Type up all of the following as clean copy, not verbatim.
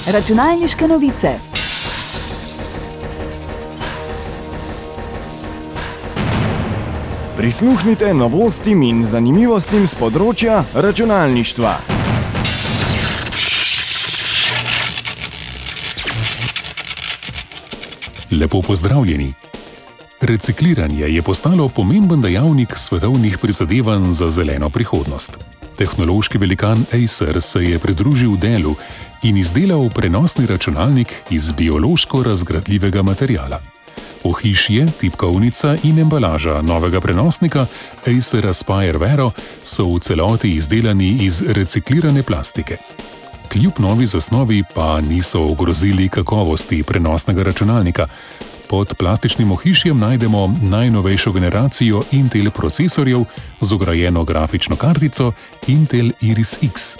Računalniške novice. Prisluhnite novostim in zanimivostim z področja računalništva. Lepo pozdravljeni. Recikliranje je postalo pomemben dejavnik svetovnih prizadevanj za zeleno prihodnost. Tehnološki velikan Acer se je pridružil Dellu in izdelal prenosni računalnik iz biološko razgradljivega materiala. Ohišje, tipkovnica in embalaža novega prenosnika Acer Aspire Vero so v celoti izdelani iz reciklirane plastike. Kljub novi zasnovi pa niso ogrozili kakovosti prenosnega računalnika. Pod plastičnim ohišjem najdemo najnovejšo generacijo Intel procesorjev z vgrajeno grafično kartico Intel Iris X.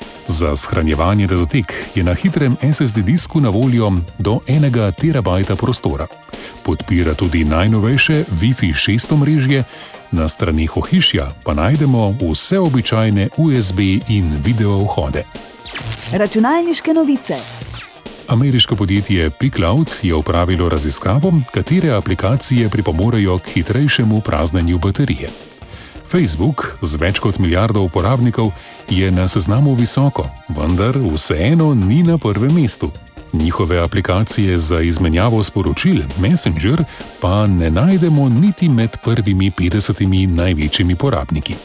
Za shranjevanje datotek je na hitrem SSD disku na voljo do 1 terabajta prostora. Podpira tudi najnovejše Wi-Fi 6 omrežje, na straneh ohišja pa najdemo vse običajne USB in video vhode. Računalniške novice. Ameriško podjetje P-Cloud je opravilo raziskavo, katere aplikacije pripomorejo k hitrejšemu praznjenju baterije. Facebook z več kot milijardo uporabnikov je na seznamu visoko, vendar vseeno ni na prvem mestu. Njihove aplikacije za izmenjavo sporočil Messenger pa ne najdemo niti med prvimi 50 največjimi porabniki.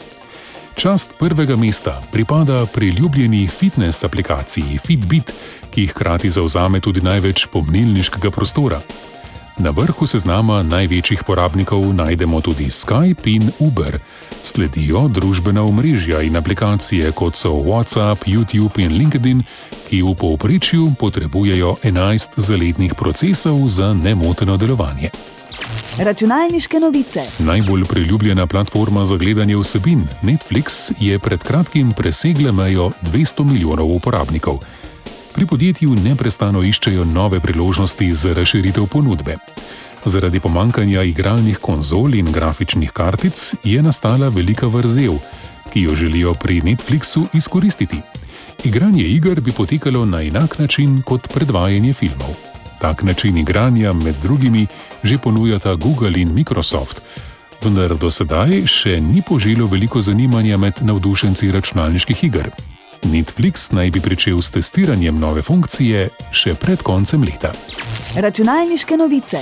Čast prvega mesta pripada priljubljeni fitness aplikaciji Fitbit, ki hkrati zavzame tudi največ pomnilniškega prostora. Na vrhu seznama največjih porabnikov najdemo tudi Skype in Uber. Sledijo družbena omrežja in aplikacije kot so WhatsApp, YouTube in LinkedIn, ki v povprečju potrebujejo 11 zaletnih procesov za nemoteno delovanje. Računalniške novice. Najbolj priljubljena platforma za gledanje vsebin, Netflix, je pred kratkim presegla mejo 200 milijonov uporabnikov. Pri podjetju neprestano iščejo nove priložnosti za razširitev ponudbe. Zaradi pomanjkanja igralnih konzol in grafičnih kartic je nastala velika vrzel, ki jo želijo pri Netflixu izkoristiti. Igranje iger bi potekalo na enak način kot predvajanje filmov. Tak način igranja med drugimi že ponujata Google in Microsoft, vendar do sedaj še ni poželo veliko zanimanja med navdušenci računalniških iger. Netflix naj bi pričel s testiranjem nove funkcije še pred koncem leta. Računalniške novice.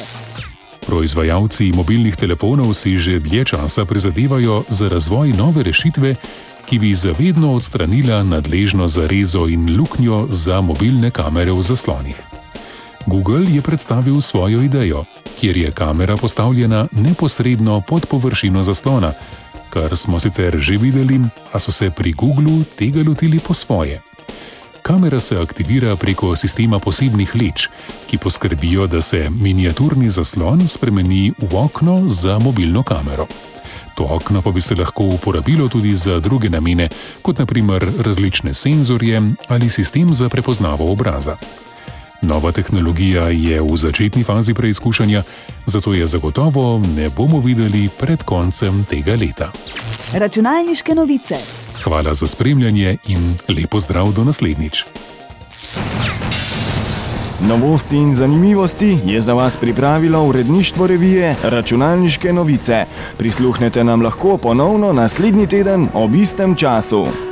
Proizvajalci mobilnih telefonov si že dlje časa prizadevajo za razvoj nove rešitve, ki bi zavedno odstranila nadležno zarezo in luknjo za mobilne kamere v zaslonih. Google je predstavil svojo idejo, kjer je kamera postavljena neposredno pod površino zaslona, kar smo sicer že videli, a so se pri Googlu tega lotili po svoje. Kamera se aktivira preko sistema posebnih leč, ki poskrbijo, da se miniaturni zaslon spremeni v okno za mobilno kamero. To okno pa bi se lahko uporabilo tudi za druge namene, kot na primer različne senzorje ali sistem za prepoznavo obraza. Nova tehnologija je v začetni fazi preizkušanja, zato je zagotovo ne bomo videli pred koncem tega leta. Računalniške novice. Hvala za spremljanje in lepo zdrav do naslednjič. Novosti in zanimivosti je za vas pripravilo uredništvo revije Računalniške novice. Prisluhnete nam lahko ponovno naslednji teden ob istem času.